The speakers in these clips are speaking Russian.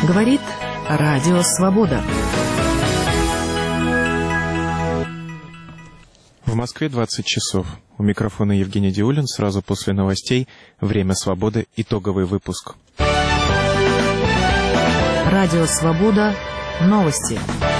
Говорит Радио Свобода. В Москве 20 часов. У микрофона Евгений Диулин. Сразу после новостей «Время свободы». Итоговый выпуск. Радио Свобода. Новости.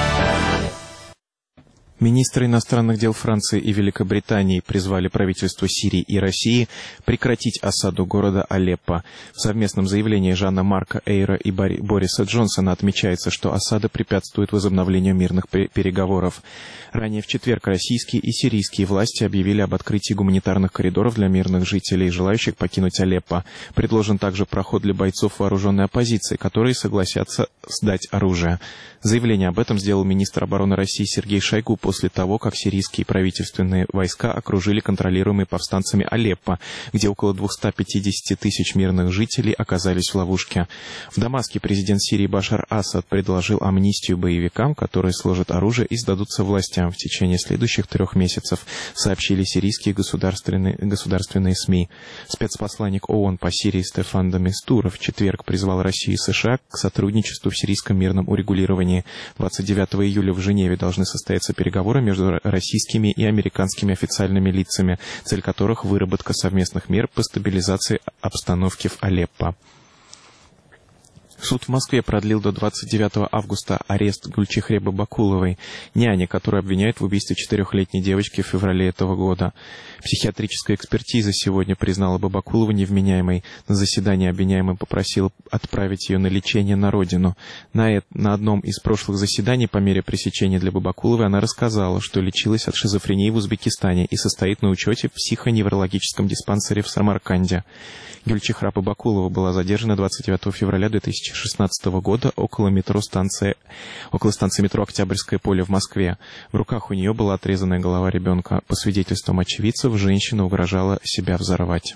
Министры иностранных дел Франции и Великобритании призвали правительства Сирии и России прекратить осаду города Алеппо. В совместном заявлении Жана-Марка Эйра и Бориса Джонсона отмечается, что осада препятствует возобновлению мирных переговоров. Ранее в четверг российские и сирийские власти объявили об открытии гуманитарных коридоров для мирных жителей, желающих покинуть Алеппо. Предложен также проход для бойцов вооруженной оппозиции, которые согласятся сдать оружие. Заявление об этом сделал министр обороны России Сергей Шойгу после того, как сирийские правительственные войска окружили контролируемый повстанцами Алеппо, где около 250 тысяч мирных жителей оказались в ловушке. В Дамаске президент Сирии Башар Асад предложил амнистию боевикам, которые сложат оружие и сдадутся властям в течение следующих 3 месяцев, сообщили сирийские государственные СМИ. Спецпосланник ООН по Сирии Стефан де Мистура в четверг призвал Россию и США к сотрудничеству в сирийском мирном урегулировании. 29 июля в Женеве должны состояться переговоры между российскими и американскими официальными лицами, цель которых — выработка совместных мер по стабилизации обстановки в Алеппо. Суд в Москве продлил до 29 августа арест Гульчихре Бабакуловой, няни, которую обвиняют в убийстве 4-летней девочки в феврале этого года. Психиатрическая экспертиза сегодня признала Бабакулову невменяемой. На заседании обвиняемый попросил отправить ее на лечение на родину. На одном из прошлых заседаний по мере пресечения для Бабакуловой она рассказала, что лечилась от шизофрении в Узбекистане и состоит на учете в психоневрологическом диспансере в Самарканде. Гульчихра Бабакулова была задержана 29 февраля 2016 года около станции метро Октябрьское поле в Москве. В руках у нее была отрезанная голова ребенка. По свидетельствам очевидцев, женщина угрожала себя взорвать.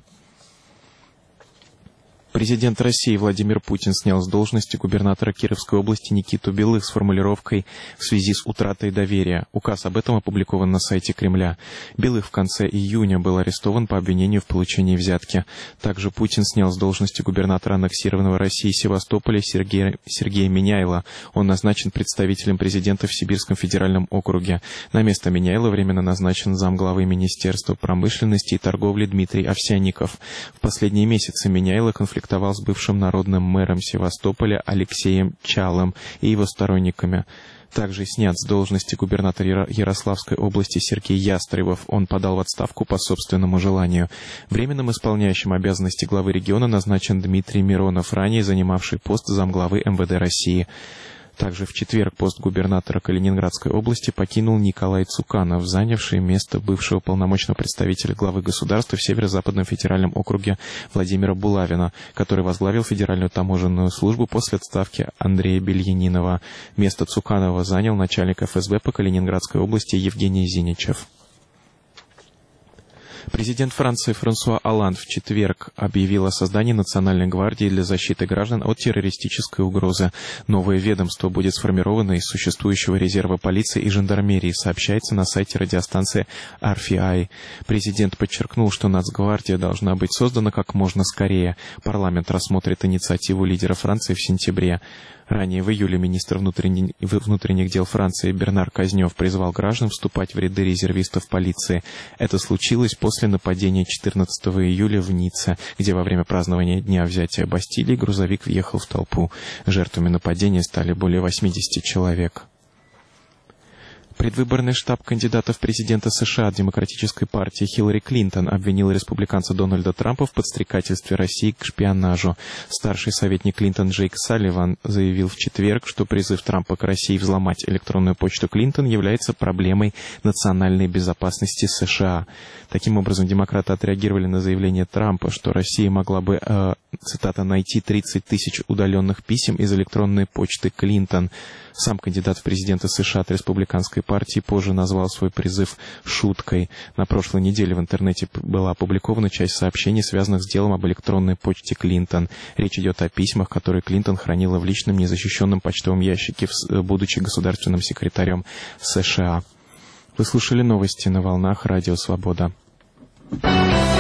Президент России Владимир Путин снял с должности губернатора Кировской области Никиту Белых с формулировкой «в связи с утратой доверия». Указ об этом опубликован на сайте Кремля. Белых в конце июня был арестован по обвинению в получении взятки. Также Путин снял с должности губернатора аннексированного России Севастополя Сергея Миняйла. Он назначен представителем президента в Сибирском федеральном округе. На место Миняйла временно назначен замглавы Министерства промышленности и торговли Дмитрий Овсянников. В последние месяцы Миняйла конфликтовал с бывшим народным мэром Севастополя Алексеем Чалым и его сторонниками. Также снят с должности губернатор Ярославской области Сергей Ястребов. Он подал в отставку по собственному желанию. Временным исполняющим обязанности главы региона назначен Дмитрий Миронов, ранее занимавший пост замглавы МВД России. Также в четверг пост губернатора Калининградской области покинул Николай Цуканов, занявший место бывшего полномочного представителя главы государства в Северо-Западном федеральном округе Владимира Булавина, который возглавил Федеральную таможенную службу после отставки Андрея Бельянинова. Место Цуканова занял начальник ФСБ по Калининградской области Евгений Зиничев. Президент Франции Франсуа Олланд в четверг объявил о создании Национальной гвардии для защиты граждан от террористической угрозы. Новое ведомство будет сформировано из существующего резерва полиции и жандармерии, сообщается на сайте радиостанции RFI. Президент подчеркнул, что Нацгвардия должна быть создана как можно скорее. Парламент рассмотрит инициативу лидера Франции в сентябре. Ранее в июле министр внутренних дел Франции Бернар Казнев призвал граждан вступать в ряды резервистов полиции. Это случилось после нападения 14 июля в Ницце, где во время празднования Дня взятия Бастилии грузовик въехал в толпу. Жертвами нападения стали более 80 человек. Предвыборный штаб кандидата в президенты США от Демократической партии Хиллари Клинтон обвинил республиканца Дональда Трампа в подстрекательстве России к шпионажу. Старший советник Клинтон Джейк Салливан заявил в четверг, что призыв Трампа к России взломать электронную почту Клинтон является проблемой национальной безопасности США. Таким образом, демократы отреагировали на заявление Трампа, что Россия могла бы, цитата, «найти 30 тысяч удаленных писем из электронной почты Клинтон». Сам кандидат в президенты США от республиканской партии позже назвал свой призыв шуткой. На прошлой неделе в интернете была опубликована часть сообщений, связанных с делом об электронной почте Клинтон. Речь идет о письмах, которые Клинтон хранила в личном незащищенном почтовом ящике, будучи государственным секретарем США. Вы слушали новости на волнах Радио Свобода.